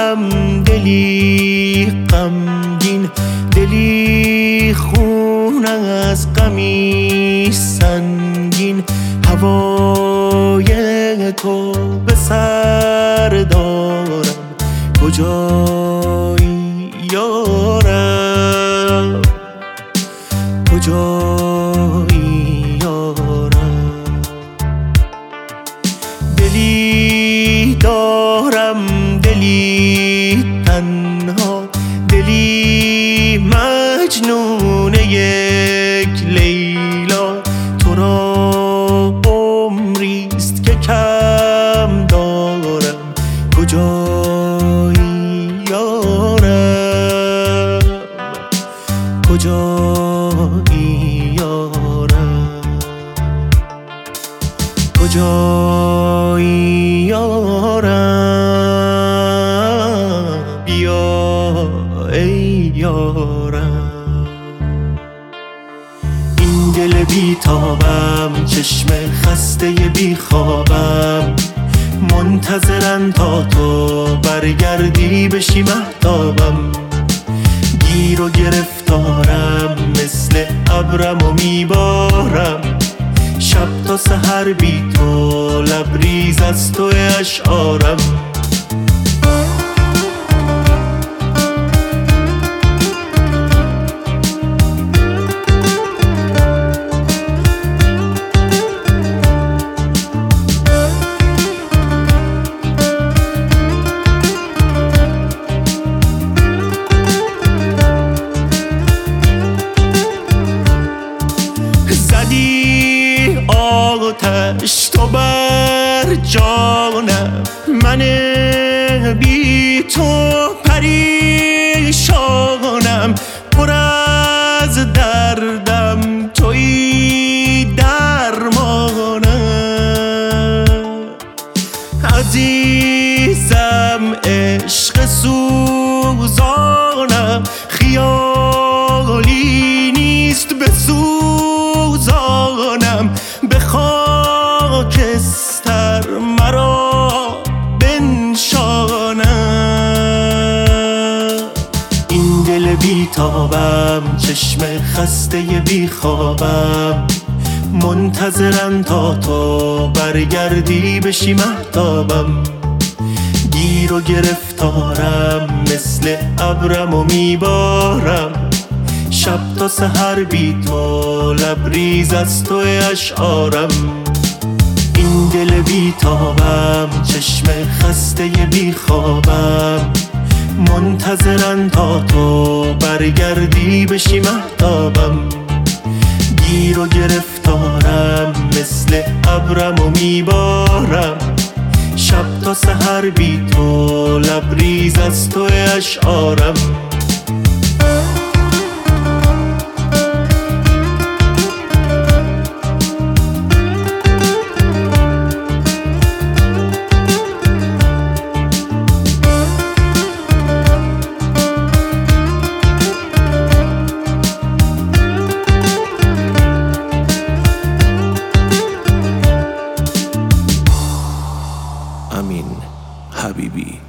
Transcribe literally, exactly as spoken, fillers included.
دارم دلی غمگین، دلی خون از غمی سنگین. هوای تو به سر دارم، کجایی یارم، کجایی یارم. دلی دارم دلی تنها، دلی مجنون یک لیلا. تو را عمریست که کم دارم، کجایی یارم، کجایی یارم، کجایی یارم. بیا ای یارم. این دل بیتابم، چشم خسته بی خوابم، منتظرن تا تو برگردی بشی مهتابم. گیر و گرفتارم، مثل ابرم و میبارم. شب تا سحر بی تو، لبریز از تو اشعارم. آتش تو بر جانم، من بی تو پریشانم. پر از دردم تویی درمانم. عزیزم عشق سوزانم، خیالی نیست بسوزانم. به خاکستر مرا بنشانم. این دل بیتابم، چشم خسته بی خوابم، منتظرن تا تو برگردی بشی مهتابم. گیر و گرفتارم، مثل ابرم و میبارم. شب تا سحر بی تو، لبریز از تو اشعارم. این دل بیتابم، چشم خسته بی خوابم، منتظرن تا تو برگردی بشی مهتابم. گیر و گرفتارم، مثل ابرم و میبارم. شب تا سحر بی تو، لبریز از تو اشعارم. امین حبیبی.